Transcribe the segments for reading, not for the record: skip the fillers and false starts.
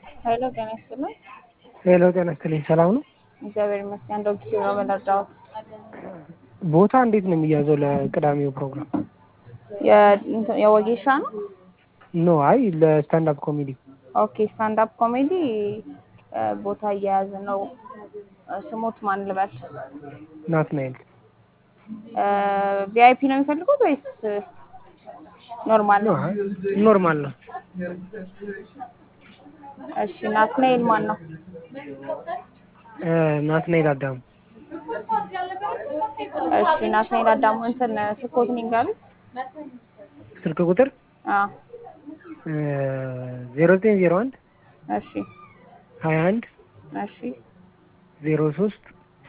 ኃይለ ጤና ይስጥልኝ። ሄሎ ጤና ይስጥልኝ። ሰላም ነው? እግዚአብሔር ይመስገን። ዶክተር ነው መረጃዎት ቦታ እንዴት ነው የሚያዘው ለቅዳሜው ፕሮግራም? የወጌሻ ነው። ኖ አይ ለስታንድ አፕ ኮሜዲ። ኦኬ ስታንድ አፕ ኮሜዲ ቦታ እየያዘ ነው። ስሞት ማን ልበል? ናትናኤል። ቪአይፒ ነው የሚፈልጉት ወይስ ኖርማል ኖ ነው? አይ ኖርማል ነው። እሺ ናትናኤል ማን ነው? ናትናኤል አዳሙ። እሺ ናትናኤል አዳሙ እንትን ስልኮትን ይንገሩ። ስልክ ቁጥር አዎ 0901 እሺ 21 እሺ 03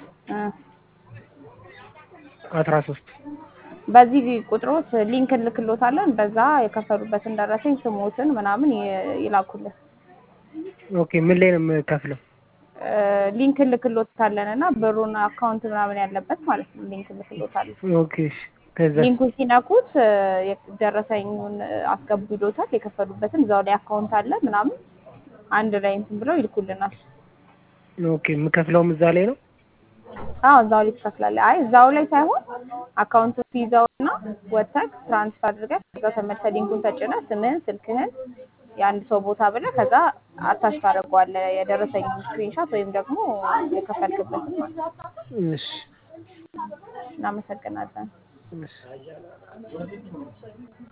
13 በዚህ ቁጥሮት ሊንክ እንልክሎታለን። በዛ የከፈሉበትን ደረሰኝ ስሞትን ምናምን ይላኩልን። ኦኬ ምን ላይ ነው የምከፍለው? ሊንክ እንልክሎታለን እና ብሩን አካውንት ምናምን ያለበት ማለት ነው። ሊንክ እንልክሎታለን። ኦኬ እሺ። ከዛ ሊንኩን ሲነኩት ደረሰኙን አስገቡ ይሎታል። የከፈሉበትን እዛው ላይ አካውንት አለ ምናምን አንድ ላይ እንትን ብለው ይልኩልናል። ኦኬ የምከፍለውም እዛ ላይ ነው? አዎ እዛው ላይ ትከፍላለህ። አይ እዛው ላይ ሳይሆን አካውንቱ ይዘውና ወተክ ትራንስፈር አድርገህ ከዛ ተመልሰህ ሊንኩን ተጭነህ ስምህን፣ ስልክህን የአንድ ሰው ቦታ ብለህ ከዛ አታች ታደርገዋለህ የደረሰኝን ስክሪንሾት ወይም ደግሞ የከፈልክበትን ማለት ነው። እሺ እናመሰግናለን። እሺ